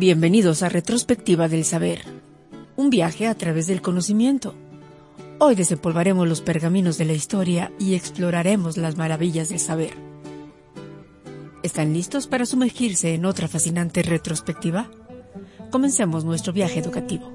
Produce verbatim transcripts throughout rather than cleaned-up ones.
Bienvenidos a Retrospectiva del Saber, un viaje a través del conocimiento. Hoy desempolvaremos los pergaminos de la historia y exploraremos las maravillas del saber. ¿Están listos para sumergirse en otra fascinante retrospectiva? Comencemos nuestro viaje educativo.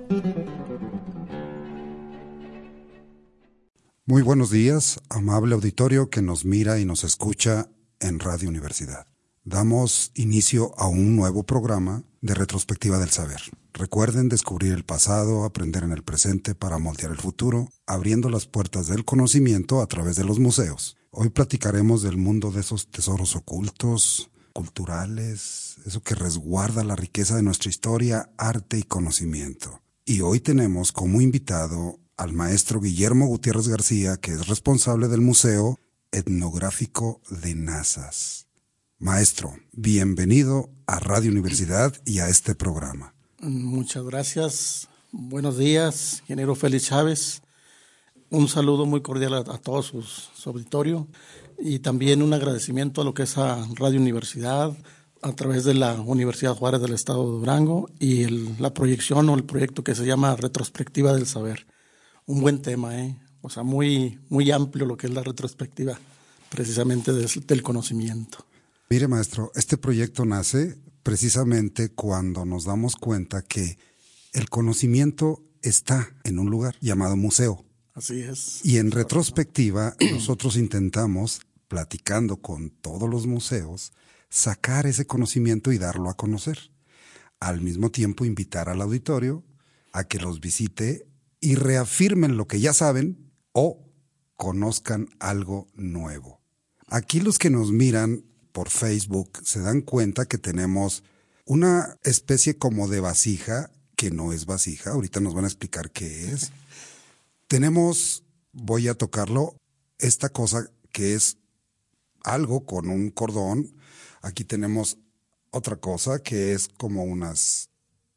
Muy buenos días, amable auditorio que nos mira y nos escucha en Radio Universidad. Damos inicio a un nuevo programa de Retrospectiva del Saber. Recuerden descubrir el pasado, aprender en el presente para moldear el futuro, abriendo las puertas del conocimiento a través de los museos. Hoy platicaremos del mundo de esos tesoros ocultos, culturales, eso que resguarda la riqueza de nuestra historia, arte y conocimiento. Y hoy tenemos como invitado al maestro Guillermo Gutiérrez García, que es responsable del Museo Etnográfico de Nazas. Maestro, bienvenido a Radio Universidad y a este programa. Muchas gracias. Buenos días, ingeniero Félix Chávez. Un saludo muy cordial a, a todos sus, su auditorio y también un agradecimiento a lo que es a Radio Universidad a través de la Universidad Juárez del Estado de Durango y el, la proyección o el proyecto que se llama Retrospectiva del Saber. Un buen tema, ¿eh? O sea, muy, muy amplio lo que es la retrospectiva precisamente del, del conocimiento. Mire, maestro, este proyecto nace precisamente cuando nos damos cuenta que el conocimiento está en un lugar llamado museo. Así es. Y en retrospectiva nosotros intentamos, platicando con todos los museos, sacar ese conocimiento y darlo a conocer. Al mismo tiempo invitar al auditorio a que los visite y reafirmen lo que ya saben o conozcan algo nuevo. Aquí los que nos miran por Facebook se dan cuenta que tenemos una especie como de vasija, que no es vasija, ahorita nos van a explicar qué es. Tenemos, voy a tocarlo, esta cosa que es algo con un cordón. Aquí tenemos otra cosa que es como unas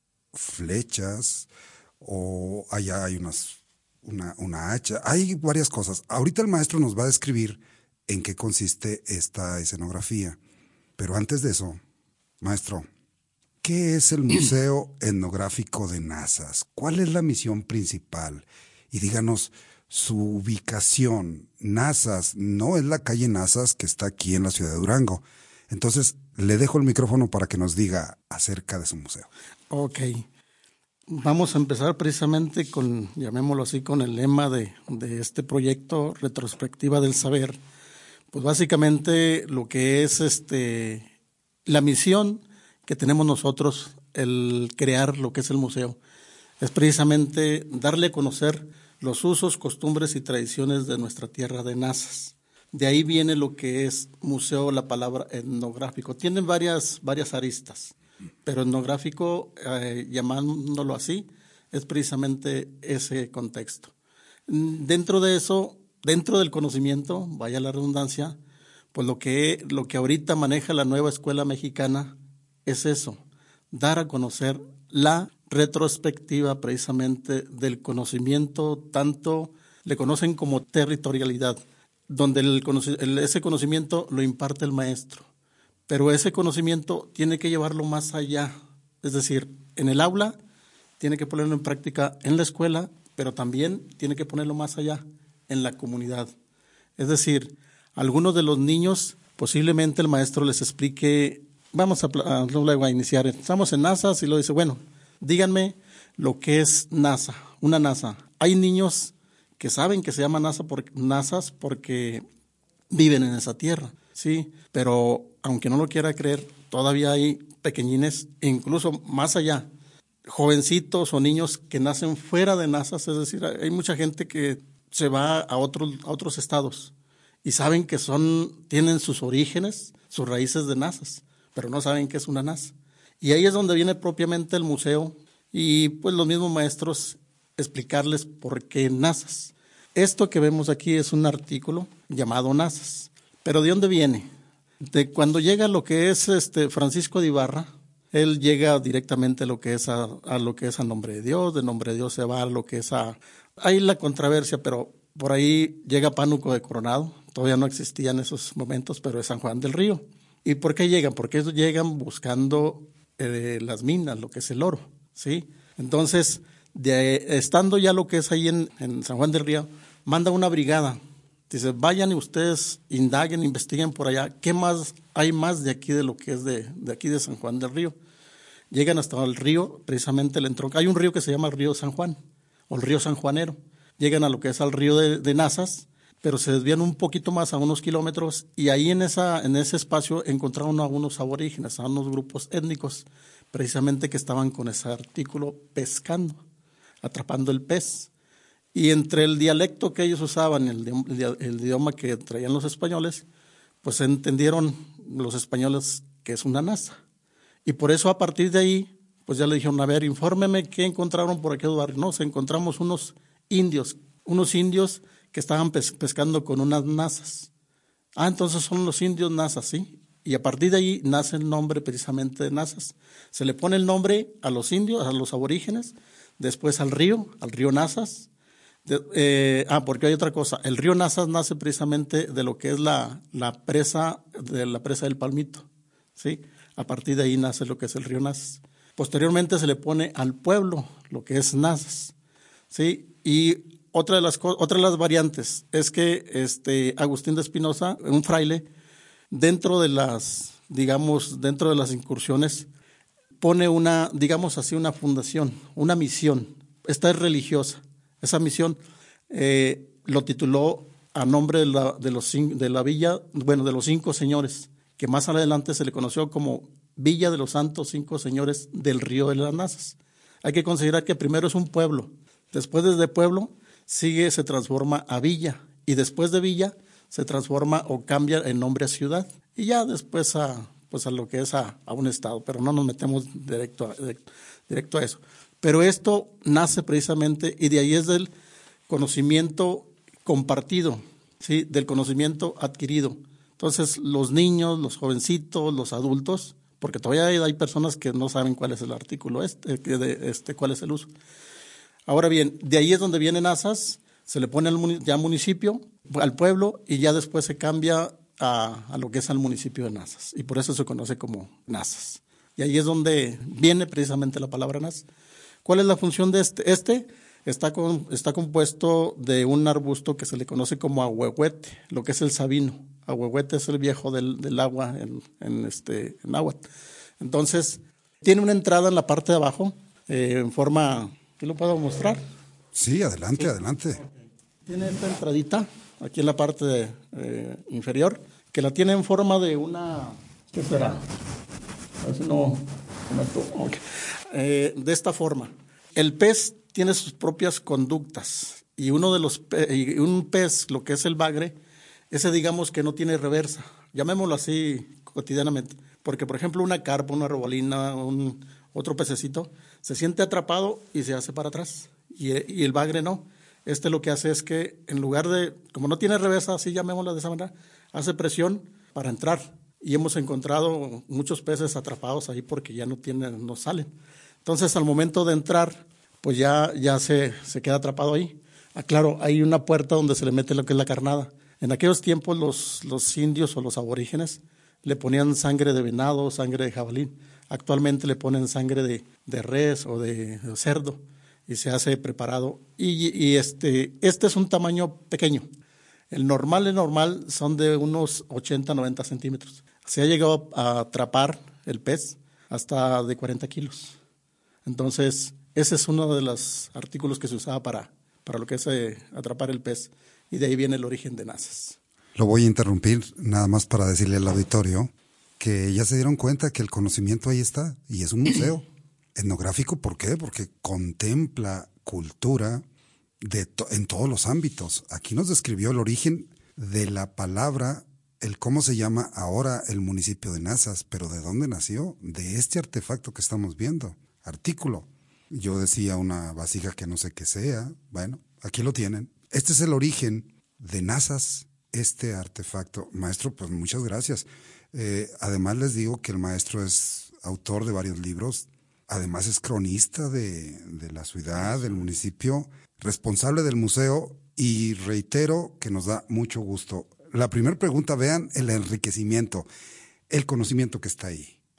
flechas, o allá hay unas, una, una hacha, hay varias cosas. Ahorita el maestro nos va a describir en qué consiste esta escenografía. Pero antes de eso, maestro, ¿qué es el Museo Etnográfico de Nazas? ¿Cuál es la misión principal? Y díganos su ubicación. Nazas no es la calle Nazas que está aquí en la ciudad de Durango. Entonces, le dejo el micrófono para que nos diga acerca de su museo. Ok. Vamos a empezar precisamente con, llamémoslo así, con el lema de, de este proyecto Retrospectiva del Saber. Pues básicamente lo que es este la misión que tenemos nosotros, el crear lo que es el museo, es precisamente darle a conocer los usos, costumbres y tradiciones de nuestra tierra de Nazas. De ahí viene lo que es museo, la palabra etnográfico. Tienen varias, varias aristas, pero etnográfico, eh, llamándolo así, es precisamente ese contexto. Dentro de eso, dentro del conocimiento, vaya la redundancia, pues lo que, lo que ahorita maneja la nueva escuela mexicana es eso, dar a conocer la retrospectiva precisamente del conocimiento, tanto le conocen como territorialidad, donde el, el, ese conocimiento lo imparte el maestro, pero ese conocimiento tiene que llevarlo más allá, es decir, en el aula tiene que ponerlo en práctica en la escuela, pero también tiene que ponerlo más allá, en la comunidad. Es decir, algunos de los niños, posiblemente el maestro les explique, vamos a, a, luego a iniciar, estamos en Nazas y lo dice, bueno, díganme lo que es NASA, una NASA. Hay niños que saben que se llama NASA por, Nazas porque viven en esa tierra, sí, pero aunque no lo quiera creer, todavía hay pequeñines, incluso más allá, jovencitos o niños que nacen fuera de Nazas, es decir, hay mucha gente que se va a otros, a otros estados y saben que son, tienen sus orígenes, sus raíces de Nazas, pero no saben qué es una NASA. Y ahí es donde viene propiamente el museo y pues los mismos maestros explicarles por qué Nazas. Esto que vemos aquí es un artículo llamado Nazas. ¿Pero de dónde viene? De cuando llega lo que es este Francisco de Ibarra, él llega directamente a lo que es a, a lo que es a Nombre de Dios, de Nombre de Dios se va a lo que es a... Hay la controversia, pero por ahí llega Pánuco de Coronado, todavía no existía en esos momentos, pero es San Juan del Río. ¿Y por qué llegan? Porque ellos llegan buscando eh, las minas, lo que es el oro, ¿sí? Entonces, de, estando ya lo que es ahí en, en San Juan del Río, manda una brigada. Dice, vayan y ustedes indaguen, investiguen por allá, ¿qué más hay más de aquí de lo que es de, de aquí de San Juan del Río? Llegan hasta el río, precisamente el entronque. Hay un río que se llama el río San Juan, o el río sanjuanero. Llegan a lo que es al río de, de Nazas, pero se desvían un poquito más, a unos kilómetros, y ahí en, esa, en ese espacio encontraron a unos aborígenes, a unos grupos étnicos, precisamente que estaban con ese artículo pescando, atrapando el pez. Y entre el dialecto que ellos usaban, el, el, el idioma que traían los españoles, pues entendieron los españoles que es una nasa. Y por eso a partir de ahí, pues ya le dijeron, a ver, infórmeme qué encontraron por aquel barrio. No, se encontramos unos indios, unos indios que estaban pes- pescando con unas nazas. Ah, entonces son los indios nazas, ¿sí? Y a partir de ahí nace el nombre precisamente de Nazas. Se le pone el nombre a los indios, a los aborígenes, después al río, al río Nazas. De, eh, ah, porque hay otra cosa. El río Nazas nace precisamente de lo que es la, la presa, de la presa del Palmito, ¿sí? A partir de ahí nace lo que es el río Nazas. Posteriormente se le pone al pueblo lo que es Nazas, ¿sí? Y otra de las otra de las variantes es que este Agustín de Espinosa, un fraile, dentro de las, digamos, dentro de las incursiones, pone una, digamos así, una fundación, una misión. Esta es religiosa. Esa misión eh, lo tituló a nombre de la, de, los, de la villa, bueno, de los cinco señores, que más adelante se le conoció como Villa de los Santos Cinco Señores del Río de las Nazas. Hay que considerar que primero es un pueblo, después de pueblo sigue, se transforma a villa, y después de villa se transforma o cambia el nombre a ciudad, y ya después a, pues a lo que es a, a un estado, pero no nos metemos directo a, directo, directo a eso. Pero esto nace precisamente, y de ahí es del conocimiento compartido, ¿sí? Del conocimiento adquirido. Entonces, los niños, los jovencitos, los adultos, porque todavía hay, hay personas que no saben cuál es el artículo, este, de, este, cuál es el uso. Ahora bien, de ahí es donde vienen Nazas, se le pone al ya municipio, al pueblo, y ya después se cambia a, a lo que es al municipio de Nazas, y por eso se conoce como Nazas. Y ahí es donde viene precisamente la palabra Nazas. ¿Cuál es la función de este? Este está, con, está compuesto de un arbusto que se le conoce como ahuehuete, lo que es el sabino. Ahuehuete es el viejo del, del agua en, en, este, en agua. Entonces, tiene una entrada en la parte de abajo, eh, en forma, ¿qué lo puedo mostrar? Sí, adelante, Sí. adelante. Tiene esta entradita aquí en la parte de, eh, inferior, que la tiene en forma de una, ¿qué será? A ver si no, no okay. eh, de esta forma. El pez tiene sus propias conductas, y uno de los pe- y un pez, lo que es el bagre, ese digamos que no tiene reversa, llamémoslo así cotidianamente, porque por ejemplo una carpa, una robalina, un, otro pececito, se siente atrapado y se hace para atrás, y, y el bagre no. Este lo que hace es que en lugar de, como no tiene reversa, así llamémoslo de esa manera, hace presión para entrar, y hemos encontrado muchos peces atrapados ahí porque ya no tienen, no salen. Entonces al momento de entrar, pues ya, ya se, se queda atrapado ahí. Ah, claro, hay una puerta donde se le mete lo que es la carnada. En aquellos tiempos los, los indios o los aborígenes le ponían sangre de venado, sangre de jabalí. Actualmente le ponen sangre de, de res o de, de cerdo, y se hace preparado. Y, y este, este es un tamaño pequeño. El normal, el normal son de unos ochenta, noventa centímetros. Se ha llegado a atrapar el pez hasta de cuarenta kilos. Entonces, ese es uno de los artículos que se usaba para, para lo que es eh, atrapar el pez. Y de ahí viene el origen de Nazas. Lo voy a interrumpir nada más para decirle al auditorio que ya se dieron cuenta que el conocimiento ahí está, y es un museo etnográfico. ¿Por qué? Porque contempla cultura de to- en todos los ámbitos. Aquí nos describió el origen de la palabra, el cómo se llama ahora el municipio de Nazas, pero ¿de dónde nació? De este artefacto que estamos viendo, artículo. Yo decía una vasija que no sé qué sea. Bueno, aquí lo tienen. Este es el origen de Nazas, este artefacto. Maestro, pues muchas gracias. Eh, además les digo que el maestro es autor de varios libros, además es cronista de, de la ciudad, del municipio, responsable del museo, y reitero que nos da mucho gusto. La primera pregunta, vean el enriquecimiento, el conocimiento que está ahí.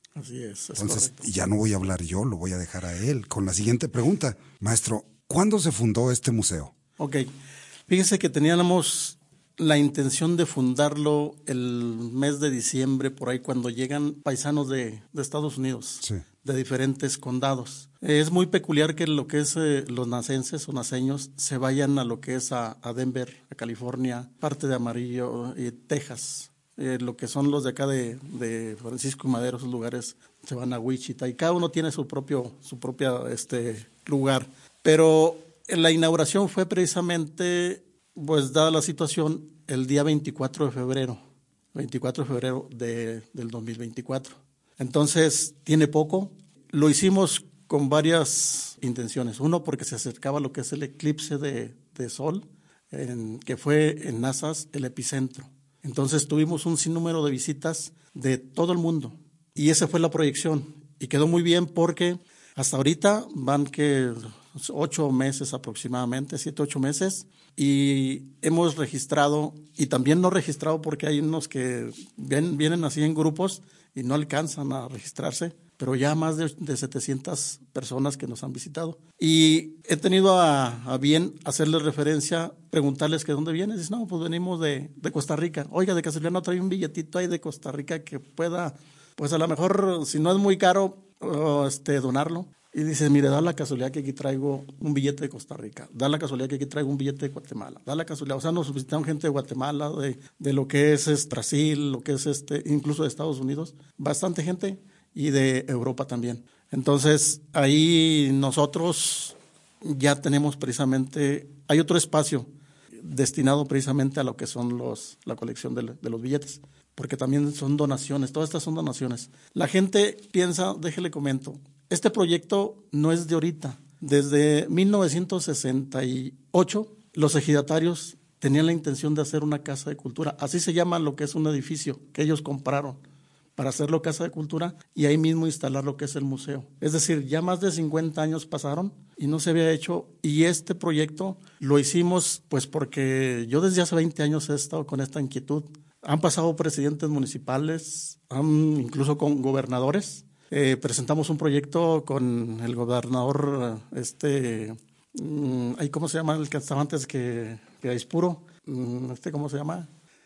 Así es. es Entonces, correcto. y ya no voy a hablar yo, lo voy a dejar a él con la siguiente pregunta. Maestro, ¿cuándo se fundó este museo? Ok, fíjese que teníamos la intención de fundarlo el mes de diciembre, por ahí cuando llegan paisanos de, de Estados Unidos, Sí. de diferentes condados. Es muy peculiar que lo que es eh, los nacenses o naceños se vayan a lo que es a, a Denver, a California, parte de Amarillo, y Texas. Eh, lo que son los de acá de, de Francisco y Madero, esos lugares se van a Wichita y cada uno tiene su propio su propia este lugar. Pero la inauguración fue precisamente, pues dada la situación, el día veinticuatro de febrero, veinticuatro de febrero de, del dos mil veinticuatro. Entonces, tiene poco. Lo hicimos con varias intenciones. Uno, porque se acercaba lo que es el eclipse de, de sol, en, que fue en Nazas el epicentro. Entonces tuvimos un sinnúmero de visitas de todo el mundo y esa fue la proyección y quedó muy bien porque hasta ahorita van que ocho meses aproximadamente, siete, ocho meses y hemos registrado y también no registrado porque hay unos que ven, vienen así en grupos y no alcanzan a registrarse, pero ya más de, de setecientas personas que nos han visitado. Y he tenido a, a bien hacerles referencia, preguntarles que dónde vienes. Dicen, no, pues venimos de, de Costa Rica. Oiga, de casualidad no trae un billetito ahí de Costa Rica que pueda, pues a lo mejor, si no es muy caro, uh, este, donarlo. Y dice, mire, da la casualidad que aquí traigo un billete de Costa Rica, da la casualidad que aquí traigo un billete de Guatemala, da la casualidad, o sea, nos visitaron gente de Guatemala, de, de lo que es, es Brasil, lo que es este, incluso de Estados Unidos, bastante gente, y de Europa también. Entonces, ahí nosotros ya tenemos precisamente, hay otro espacio destinado precisamente a lo que son los, la colección de, de los billetes, porque también son donaciones, todas estas son donaciones. La gente piensa, déjele comento, este proyecto no es de ahorita. Desde mil novecientos sesenta y ocho, los ejidatarios tenían la intención de hacer una casa de cultura. Así se llama lo que es un edificio que ellos compraron para hacerlo casa de cultura y ahí mismo instalar lo que es el museo. Es decir, ya más de cincuenta años pasaron y no se había hecho. Y este proyecto lo hicimos pues porque yo desde hace veinte años he estado con esta inquietud. Han pasado presidentes municipales, han, incluso con gobernadores. Eh, presentamos un proyecto con el gobernador, este, mmm, ¿cómo se llama el que estaba antes que, que Aispuro? Este, ¿Cómo se llama?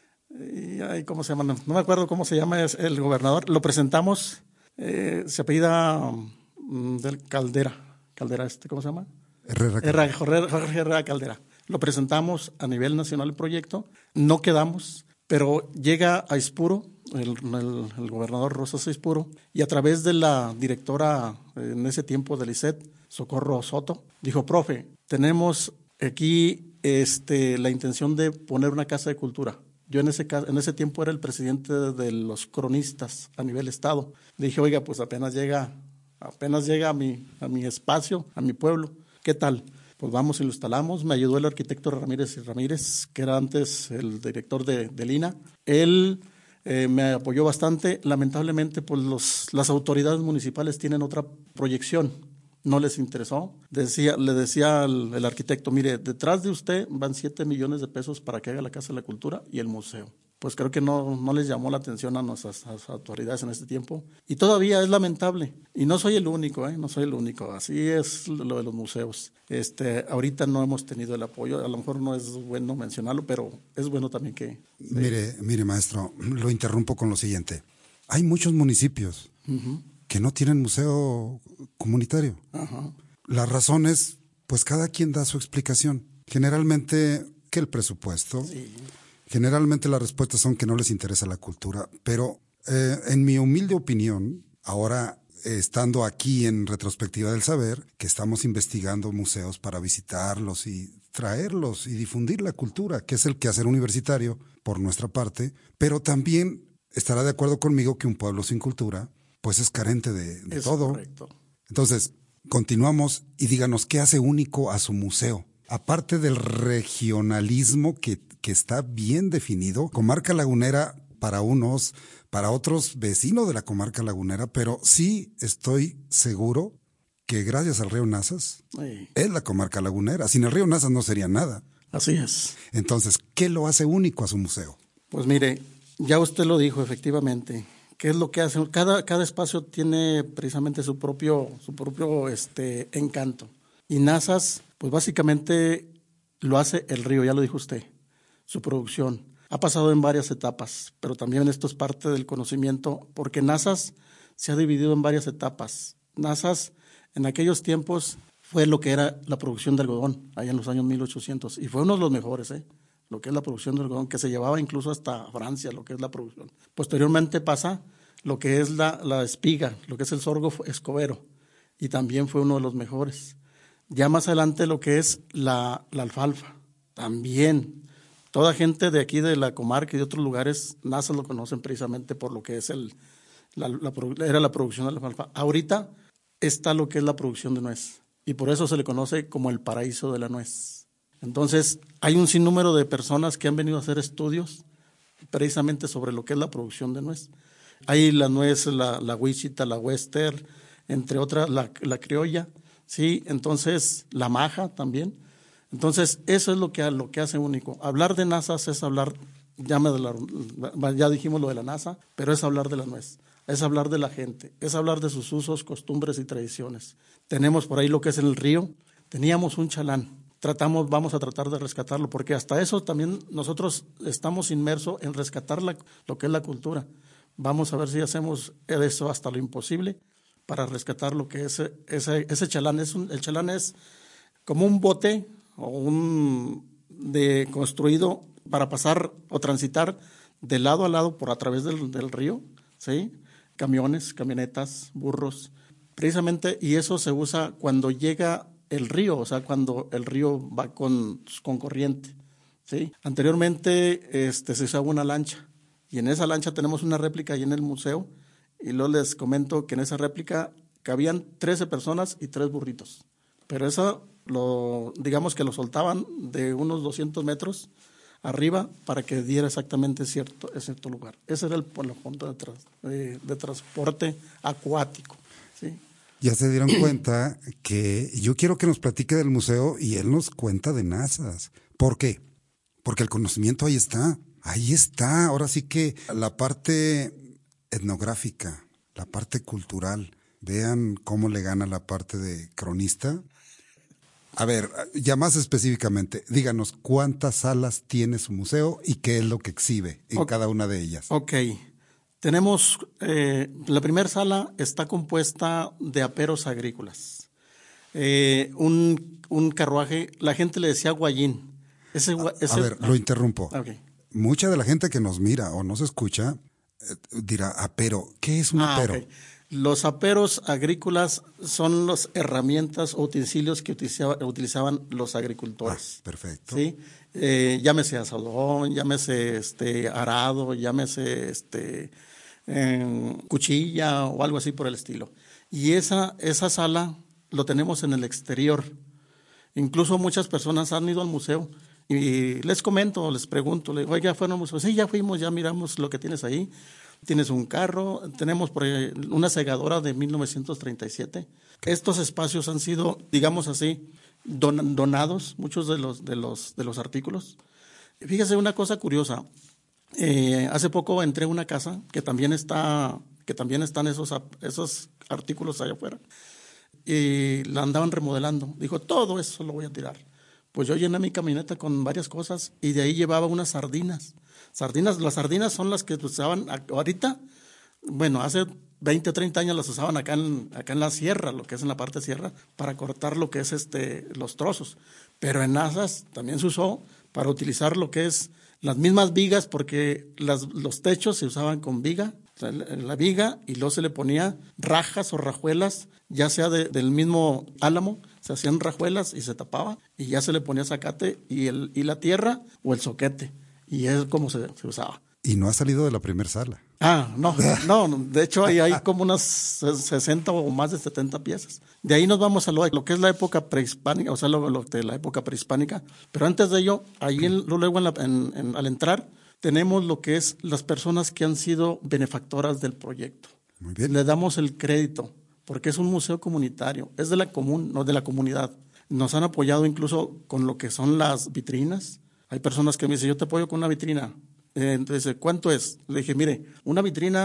Y, ay, ¿Cómo se llama? No, no me acuerdo cómo se llama el gobernador. Lo presentamos, eh, se apellida um, del Caldera. Caldera, este, ¿cómo se llama? Herrera. Herrera, Jorge, Jorge Herrera Caldera. Lo presentamos a nivel nacional el proyecto, no quedamos, pero llega a Aispuro, el, el, el gobernador Rosas Aispuro, y a través de la directora en ese tiempo del I C E T, Socorro Soto, dijo, profe, tenemos aquí este, la intención de poner una casa de cultura. Yo en ese, en ese tiempo era el presidente de los cronistas a nivel estado. Le dije, oiga, pues apenas llega, apenas llega a mi, a mi espacio, a mi pueblo, ¿qué tal? Pues vamos y lo instalamos. Me ayudó el arquitecto Ramírez y Ramírez, que era antes el director de, del I N A. Él eh, me apoyó bastante. Lamentablemente, pues los, las autoridades municipales tienen otra proyección. No les interesó. Decía, le decía al el arquitecto, mire, detrás de usted van siete millones de pesos para que haga la Casa de la Cultura y el museo. Pues creo que no, no les llamó la atención a nuestras, a nuestras autoridades en este tiempo. Y todavía es lamentable. Y no soy el único, ¿eh? No soy el único. Así es lo de los museos. Este, ahorita no hemos tenido el apoyo. A lo mejor no es bueno mencionarlo, pero es bueno también que... Mire, mire, maestro, lo interrumpo con lo siguiente. Hay muchos municipios uh-huh. que no tienen museo comunitario. Uh-huh. La razón es, pues cada quien da su explicación. Generalmente, que el presupuesto... Sí. Generalmente las respuestas son que no les interesa la cultura, pero eh, en mi humilde opinión, ahora eh, estando aquí en Retrospectiva del Saber, que estamos investigando museos para visitarlos y traerlos y difundir la cultura, que es el quehacer universitario por nuestra parte, pero también estará de acuerdo conmigo que un pueblo sin cultura pues es carente de, de es todo. Correcto. Entonces, continuamos y díganos qué hace único a su museo. Aparte del regionalismo que, que está bien definido, Comarca Lagunera para unos, para otros vecinos de la Comarca Lagunera, pero sí estoy seguro que gracias al río Nazas sí. es la Comarca Lagunera. Sin el río Nazas no sería nada. Así es. Entonces, ¿qué lo hace único a su museo? Pues mire, ya usted lo dijo efectivamente, ¿Qué es lo que hace? Cada, cada espacio tiene precisamente su propio, su propio este, encanto. Y Nazas, pues básicamente lo hace el río, ya lo dijo usted, su producción. Ha pasado en varias etapas, pero también esto es parte del conocimiento, porque Nazas se ha dividido en varias etapas. Nazas en aquellos tiempos fue lo que era la producción de algodón, allá en los años mil ochocientos, y fue uno de los mejores, ¿eh? Lo que es la producción de algodón, que se llevaba incluso hasta Francia, lo que es la producción. Posteriormente pasa lo que es la, la espiga, lo que es el sorgo escobero, y también fue uno de los mejores. Ya más adelante lo que es la, la alfalfa, también. Toda gente de aquí de la comarca y de otros lugares, Nazas lo conocen precisamente por lo que es el, la, la, era la producción de la alfalfa. Ahorita está lo que es la producción de nuez, y por eso se le conoce como el paraíso de la nuez. Entonces, hay un sinnúmero de personas que han venido a hacer estudios precisamente sobre lo que es la producción de nuez. Hay la nuez, la, la Wichita, la Western, entre otras, la, la criolla, ¿sí? Entonces, la maja también. Entonces, eso es lo que, lo que hace único. Hablar de Nazas es hablar, ya, me de la, ya dijimos lo de la NASA, pero es hablar de la nuez, es hablar de la gente, es hablar de sus usos, costumbres y tradiciones. Tenemos por ahí lo que es en el río, teníamos un chalán. Tratamos, vamos a tratar de rescatarlo, porque hasta eso también nosotros estamos inmersos en rescatar la, lo que es la cultura. Vamos a ver si hacemos eso hasta lo imposible para rescatar lo que es ese, ese chalán. Es un, el chalán es como un bote o un de construido para pasar o transitar de lado a lado por a través del, del río, ¿sí? Camiones, camionetas, burros, precisamente, y eso se usa cuando llega el río, o sea, cuando el río va con, con corriente, ¿sí? Anteriormente este, se usaba una lancha, y en esa lancha tenemos una réplica ahí en el museo, y luego les comento que en esa réplica cabían trece personas y tres burritos, pero eso, lo, digamos que lo soltaban de unos doscientos metros arriba para que diera exactamente cierto, cierto lugar. Ese era el, el punto de, tras, de, de transporte acuático, ¿sí? Ya se dieron cuenta que yo quiero que nos platique del museo y él nos cuenta de Nazas. ¿Por qué? Porque el conocimiento ahí está, ahí está. Ahora sí que la parte etnográfica, la parte cultural, vean cómo le gana la parte de cronista. A ver, ya más específicamente, díganos cuántas salas tiene su museo y qué es lo que exhibe en okay. cada una de ellas. Ok. Tenemos, eh, la primera sala está compuesta de aperos agrícolas. Eh, un, un carruaje, la gente le decía guayín. Ese, ese, a, a ver, ah, lo interrumpo. Okay. Mucha de la gente que nos mira o nos escucha eh, dirá, apero, ¿qué es un ah, apero? Okay. Los aperos agrícolas son las herramientas o utensilios que utilizaba, utilizaban los agricultores. Ah, perfecto. ¿Sí? Eh, llámese asadón, llámese este, arado, llámese este, eh, cuchilla o algo así por el estilo. Y esa, esa sala lo tenemos en el exterior. Incluso muchas personas han ido al museo y les comento, les pregunto, les digo, ¿ya fueron al museo? Sí, ya fuimos, ya miramos lo que tienes ahí. Tienes un carro, tenemos por una segadora de mil novecientos treinta y siete. Estos espacios han sido, digamos así, don, donados, muchos de los, de, los, de los artículos. Fíjese una cosa curiosa, eh, hace poco entré a una casa que también, está, que también están esos, esos artículos allá afuera y la andaban remodelando. Dijo, todo eso lo voy a tirar. Pues yo llené mi camioneta con varias cosas y de ahí llevaba unas sardinas. Sardinas, las sardinas son las que usaban ahorita, bueno, hace veinte, treinta años las usaban acá en, acá en la sierra, lo que es en la parte de sierra, para cortar lo que es este, los trozos. Pero en Nazas también se usó para utilizar lo que es las mismas vigas, porque las, los techos se usaban con viga, o sea, la, la viga, y luego se le ponía rajas o rajuelas, ya sea de, del mismo álamo, se hacían rajuelas y se tapaba, y ya se le ponía zacate y, el, y la tierra o el zoquete. Y es como se, se usaba. Y no ha salido de la primera sala. Ah, no, no, de hecho ahí hay como unas sesenta o más de setenta piezas. De ahí nos vamos a lo, lo que es la época prehispánica, o sea, lo, lo de la época prehispánica. Pero antes de ello, ahí en, luego en la, en, en, al entrar, tenemos lo que es las personas que han sido benefactoras del proyecto. Muy bien. Le damos el crédito, porque es un museo comunitario, es de la, comun, no, de la comunidad. Nos han apoyado incluso con lo que son las vitrinas. Hay personas que me dicen, yo te apoyo con una vitrina. Eh, entonces, ¿cuánto es? Le dije, mire, una vitrina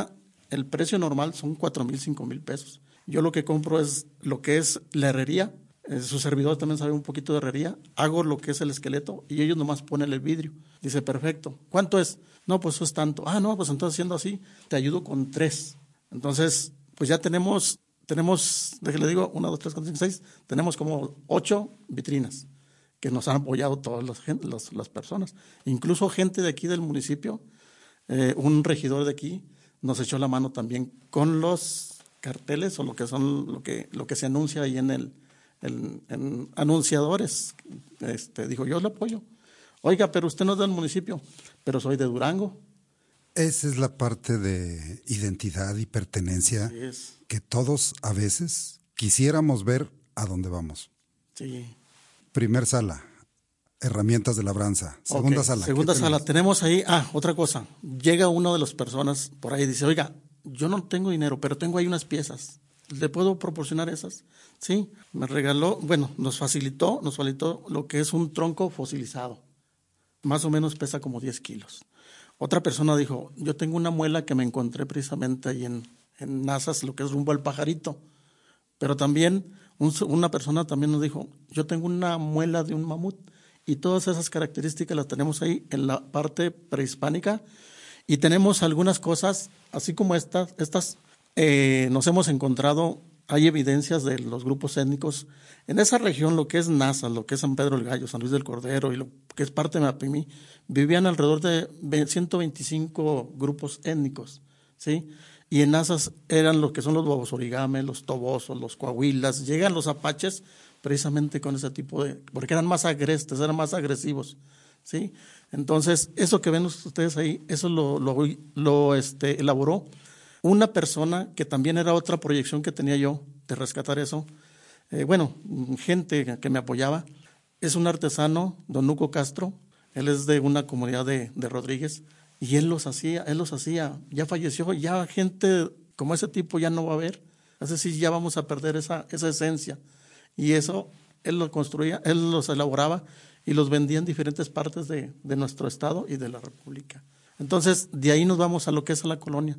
el precio normal son cuatro mil, cinco mil pesos. Yo lo que compro es lo que es la herrería, eh, su servidor también sabe un poquito de herrería, hago lo que es el esqueleto y ellos nomás ponen el vidrio. Dice, perfecto, ¿cuánto es? No, pues eso es tanto. Ah, no, pues entonces siendo así, te ayudo con tres. Entonces, pues ya tenemos, tenemos, déjale digo, una, dos, tres, cuatro, cinco, seis, tenemos como ocho vitrinas que nos han apoyado todas las, las, las personas. Incluso gente de aquí del municipio, eh, un regidor de aquí, nos echó la mano también con los carteles o lo que son lo que lo que se anuncia ahí en el en, en anunciadores. Este dijo, yo le apoyo. Oiga, pero usted no es del municipio, pero soy de Durango. Esa es la parte de identidad y pertenencia que todos a veces quisiéramos ver a dónde vamos. Sí. Primer sala, herramientas de labranza. Segunda okay. sala. Segunda sala, tenemos ahí, ah, otra cosa. Llega una de las personas por ahí y dice, oiga, yo no tengo dinero, pero tengo ahí unas piezas. ¿Le puedo proporcionar esas? Sí, me regaló, bueno, nos facilitó, nos facilitó lo que es un tronco fosilizado. Más o menos pesa como diez kilos. Otra persona dijo, yo tengo una muela que me encontré precisamente ahí en, en Nazas, lo que es rumbo al Pajarito. Pero también un, una persona también nos dijo, yo tengo una muela de un mamut. Y todas esas características las tenemos ahí en la parte prehispánica. Y tenemos algunas cosas, así como estas, estas eh, nos hemos encontrado, hay evidencias de los grupos étnicos. En esa región, lo que es Nazas, lo que es San Pedro el Gallo, San Luis del Cordero y lo que es parte de Mapimí, vivían alrededor de ciento veinticinco grupos étnicos, ¿sí? Y en Nazas eran lo que son los Babos Origame, los Tobosos, los Coahuilas, llegan los apaches precisamente con ese tipo de, porque eran más agrestes, eran más agresivos, ¿sí? Entonces, eso que ven ustedes ahí, eso lo, lo, lo este, elaboró una persona que también era otra proyección que tenía yo de rescatar eso. Eh, bueno, gente que me apoyaba. Es un artesano, don Nuco Castro, él es de una comunidad de, de Rodríguez, y él los hacía, él los hacía, ya falleció, ya gente como ese tipo ya no va a haber, es decir, ya vamos a perder esa, esa esencia. Y eso, él lo construía, él los elaboraba y los vendía en diferentes partes de, de nuestro estado y de la República. Entonces, de ahí nos vamos a lo que es a la colonia.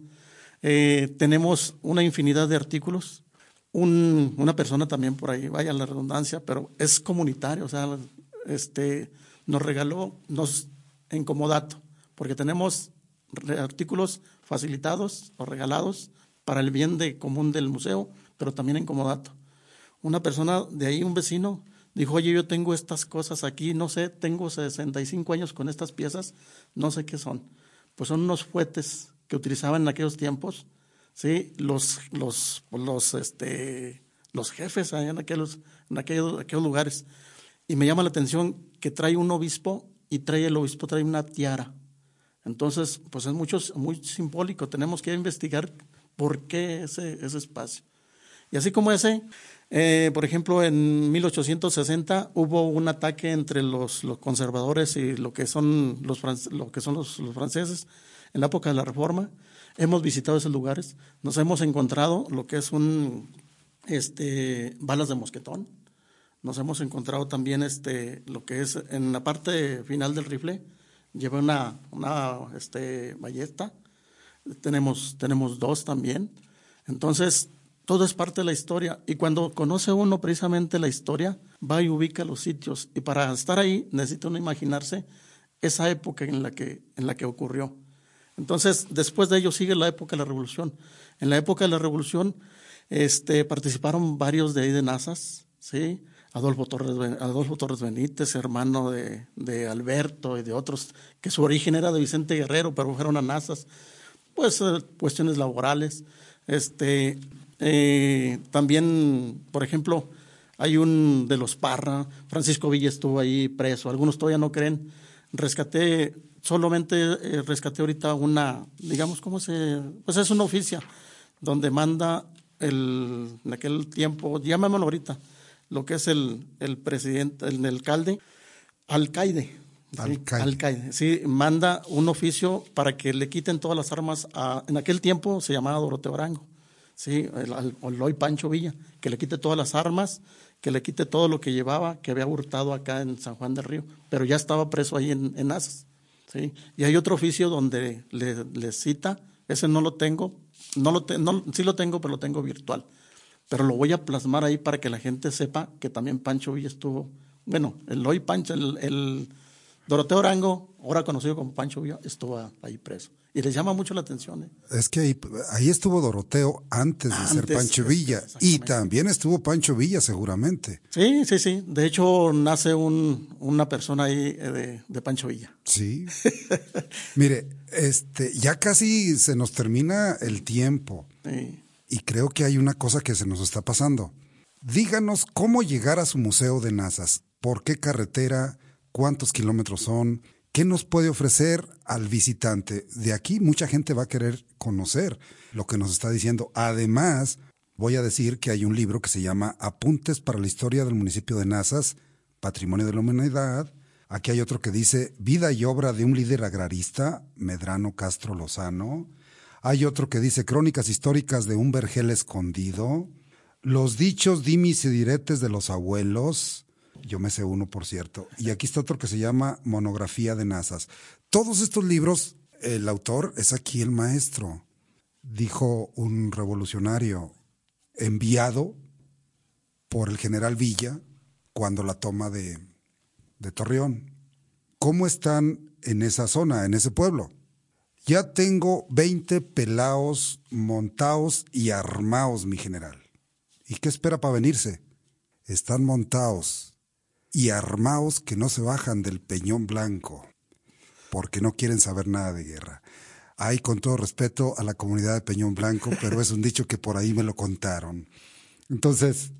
Eh, tenemos una infinidad de artículos. Un, una persona también por ahí, vaya la redundancia, pero es comunitario, o sea, este, nos regaló, nos en comodato, porque tenemos artículos facilitados o regalados para el bien de común del museo, pero también en comodato. Una persona de ahí, un vecino, dijo, oye, yo tengo estas cosas aquí, no sé, tengo sesenta y cinco años con estas piezas, no sé qué son. Pues son unos fuetes que utilizaban en aquellos tiempos, ¿sí? Los, los, los, este, los jefes allá en aquellos, en aquellos, aquellos lugares. Y me llama la atención que trae un obispo y trae el obispo trae una tiara. Entonces, pues es mucho, muy simbólico. Tenemos que investigar por qué ese, ese espacio. Y así como ese, eh, por ejemplo, en mil ochocientos sesenta hubo un ataque entre los, los conservadores y lo que son los, lo que son los, los franceses en la época de la Reforma. Hemos visitado esos lugares, nos hemos encontrado lo que es un este balas de mosquetón, nos hemos encontrado también este lo que es en la parte final del rifle, lleva una, una este, ballesta, tenemos, tenemos dos también. Entonces, todo es parte de la historia, y cuando conoce uno precisamente la historia, va y ubica los sitios, y para estar ahí necesita uno imaginarse esa época en la que, en la que ocurrió. Entonces, después de ello sigue la época de la Revolución. En la época de la Revolución este, participaron varios de ahí de Nazas, ¿sí? Adolfo Torres, Adolfo Torres Benítez, hermano de, de Alberto y de otros, que su origen era de Vicente Guerrero, pero fueron a Nazas, pues eh, cuestiones laborales. Este, eh, también, por ejemplo, hay un de los Parra, Francisco Villa estuvo ahí preso, algunos todavía no creen. Rescaté, solamente eh, rescaté ahorita una, digamos, ¿cómo se...? Pues es una oficia donde manda el, en aquel tiempo, llamémoslo ahorita, lo que es el, el presidente, el alcalde, alcaide, alcaide. ¿sí? alcaide, sí, manda un oficio para que le quiten todas las armas a, en aquel tiempo se llamaba Doroteo Arango, sí, el, el, el hoy Pancho Villa, que le quite todas las armas, que le quite todo lo que llevaba, que había hurtado acá en San Juan del Río, pero ya estaba preso ahí en, en Nazas, ¿sí? Y hay otro oficio donde le, le cita, ese no lo tengo, no lo te, no, sí lo tengo, pero lo tengo virtual. Pero lo voy a plasmar ahí para que la gente sepa que también Pancho Villa estuvo, bueno, el hoy Pancho, el, el Doroteo Arango, ahora conocido como Pancho Villa, estuvo ahí preso. Y les llama mucho la atención. ¿eh? Es que ahí, ahí estuvo Doroteo antes de antes, ser Pancho Villa. Y también estuvo Pancho Villa seguramente. Sí, sí, sí. De hecho, nace un, una persona ahí de, de Pancho Villa. Sí. Mire, este, ya casi se nos termina el tiempo. Sí. Y creo que hay una cosa que se nos está pasando. Díganos cómo llegar a su museo de Nazas. ¿Por qué carretera? ¿Cuántos kilómetros son? ¿Qué nos puede ofrecer al visitante? De aquí mucha gente va a querer conocer lo que nos está diciendo. Además, voy a decir que hay un libro que se llama Apuntes para la historia del municipio de Nazas, Patrimonio de la Humanidad. Aquí hay otro que dice Vida y obra de un líder agrarista, Medrano Castro Lozano. Hay otro que dice Crónicas históricas de un vergel escondido. Los dichos, dimis y diretes de los abuelos. Yo me sé uno, por cierto. Y aquí está otro que se llama Monografía de Nazas. Todos estos libros, el autor es aquí el maestro. Dijo un revolucionario enviado por el general Villa cuando la toma de, de Torreón. ¿Cómo están en esa zona, en ese pueblo? Ya tengo veinte pelaos montaos y armaos, mi general. ¿Y qué espera para venirse? Están montaos y armaos que no se bajan del Peñón Blanco, porque no quieren saber nada de guerra. Ay, con todo respeto a la comunidad de Peñón Blanco, pero es un dicho que por ahí me lo contaron. Entonces,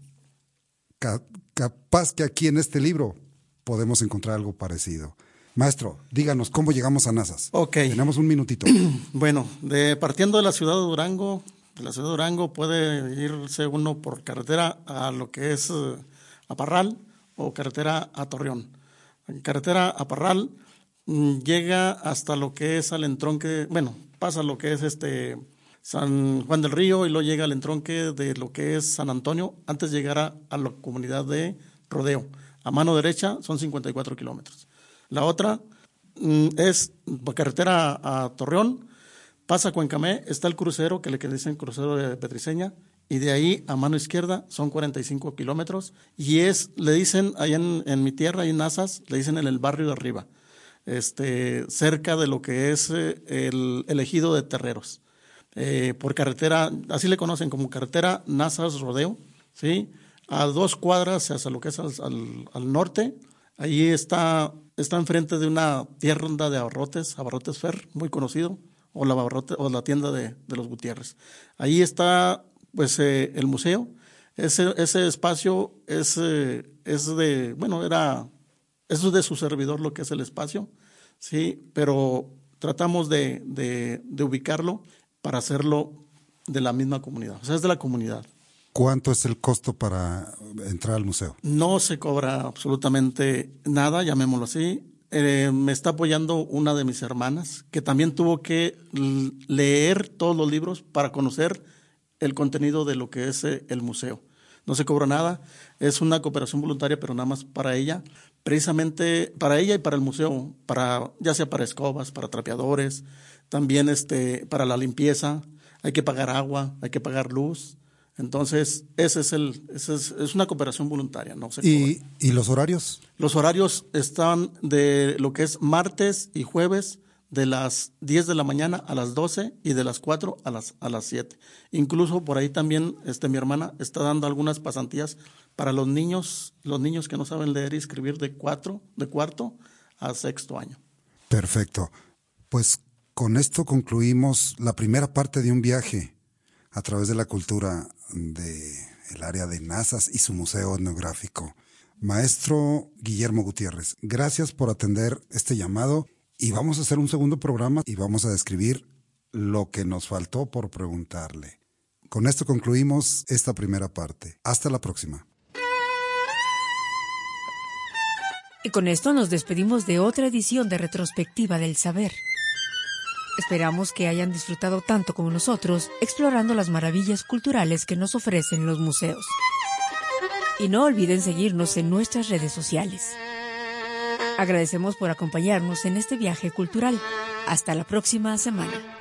ca- capaz que aquí en este libro podemos encontrar algo parecido. Maestro, díganos, ¿cómo llegamos a Nazas? Ok. Tenemos un minutito. Bueno, de, partiendo de la ciudad de Durango, de la ciudad de Durango puede irse uno por carretera a lo que es uh, a Parral, o carretera a Torreón. En carretera a Parral mmm, llega hasta lo que es al entronque, bueno, pasa lo que es este San Juan del Río y luego llega al entronque de lo que es San Antonio, antes de llegar a, a la comunidad de Rodeo. A mano derecha son cincuenta y cuatro kilómetros. La otra mmm, es por carretera a, a Torreón, pasa a Cuencamé, está el crucero, que le dicen crucero de Petriceña, y de ahí a mano izquierda son cuarenta y cinco kilómetros, y es, le dicen, allá en, en mi tierra, ahí en Nazas, le dicen en el barrio de arriba, este, cerca de lo que es eh, el, el ejido de Terreros, eh, por carretera, así le conocen como carretera Nazas-Rodeo, ¿sí? A dos cuadras hacia lo que es al, al, al norte, ahí está, está enfrente de una tienda de abarrotes, Abarrotes Fer, muy conocido, o la, abarrote, o la tienda de, de los Gutiérrez. Ahí está pues eh, el museo. Ese, ese espacio es, eh, es de, bueno, era, eso es de su servidor lo que es el espacio, sí, pero tratamos de, de, de ubicarlo para hacerlo de la misma comunidad, o sea, es de la comunidad. ¿Cuánto es el costo para entrar al museo? No se cobra absolutamente nada, llamémoslo así. Eh, me está apoyando una de mis hermanas, que también tuvo que leer todos los libros para conocer el contenido de lo que es eh, el museo. No se cobra nada, es una cooperación voluntaria, pero nada más para ella, precisamente para ella y para el museo, para ya sea para escobas, para trapeadores, también este, para la limpieza, hay que pagar agua, hay que pagar luz. Entonces, ese es el, ese es, es una cooperación voluntaria, no se ¿Y, cobra. ¿Y los horarios? Los horarios están de lo que es martes y jueves, de las diez de la mañana a las doce y de las cuatro a las, a las siete. Incluso por ahí también este, mi hermana está dando algunas pasantías para los niños, los niños que no saben leer y escribir de cuatro, de cuarto a sexto año. Perfecto. Pues con esto concluimos la primera parte de un viaje a través de la cultura del área de Nazas y su museo etnográfico. Maestro Guillermo Gutiérrez, gracias por atender este llamado. Y vamos a hacer un segundo programa y vamos a describir lo que nos faltó por preguntarle. Con esto concluimos esta primera parte. Hasta la próxima. Y con esto nos despedimos de otra edición de Retrospectiva del Saber. Esperamos que hayan disfrutado tanto como nosotros explorando las maravillas culturales que nos ofrecen los museos. Y no olviden seguirnos en nuestras redes sociales. Agradecemos por acompañarnos en este viaje cultural. Hasta la próxima semana.